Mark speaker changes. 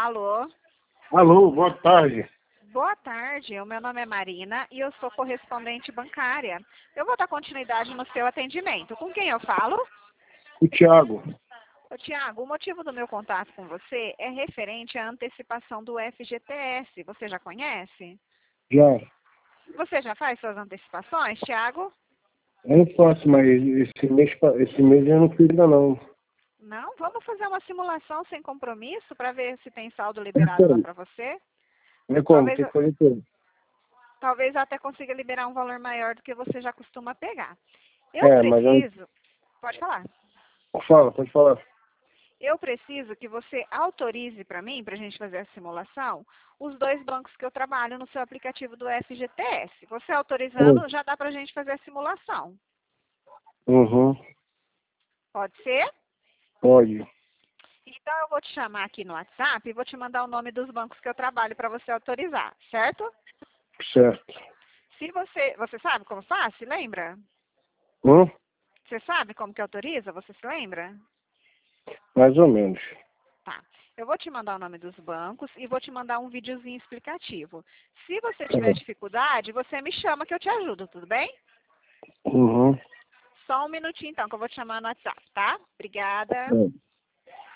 Speaker 1: Alô?
Speaker 2: Alô, boa tarde.
Speaker 1: Boa tarde, o meu nome é Marina e eu sou correspondente bancária. Eu vou dar continuidade no seu atendimento. Com quem eu falo?
Speaker 2: O Thiago.
Speaker 1: Ô, Tiago, o motivo do meu contato com você é referente à antecipação do FGTS. Você já conhece?
Speaker 2: Já.
Speaker 1: Você já faz suas antecipações, Tiago?
Speaker 2: Eu não faço, mas esse mês eu não fiz ainda não.
Speaker 1: Não? Vamos fazer uma simulação sem compromisso para ver se tem saldo liberado lá para você?
Speaker 2: É como?
Speaker 1: Talvez,
Speaker 2: Tem que fazer tudo.
Speaker 1: talvez eu até consiga liberar um valor maior do que você já costuma pegar. Eu
Speaker 2: Mas eu
Speaker 1: preciso... Pode falar.
Speaker 2: pode falar.
Speaker 1: Eu preciso que você autorize para mim, para a gente fazer a simulação, os dois bancos que eu trabalho no seu aplicativo do FGTS. Você autorizando, já dá para a gente fazer a simulação.
Speaker 2: Uhum.
Speaker 1: Pode ser?
Speaker 2: Pode.
Speaker 1: Então eu vou te chamar aqui no WhatsApp e vou te mandar o nome dos bancos que eu trabalho para você autorizar, certo?
Speaker 2: Certo.
Speaker 1: Se você sabe como faz? Se lembra?
Speaker 2: Hum?
Speaker 1: Você sabe como que autoriza? Você se lembra?
Speaker 2: Mais ou menos.
Speaker 1: Tá. Eu vou te mandar o nome dos bancos e vou te mandar um videozinho explicativo. Se você
Speaker 2: Tá
Speaker 1: tiver
Speaker 2: bom.
Speaker 1: dificuldade, você me chama que eu te ajudo, tudo bem?
Speaker 2: Uhum.
Speaker 1: Só um minutinho então, que eu vou te chamar no WhatsApp, tá? Obrigada.
Speaker 2: É.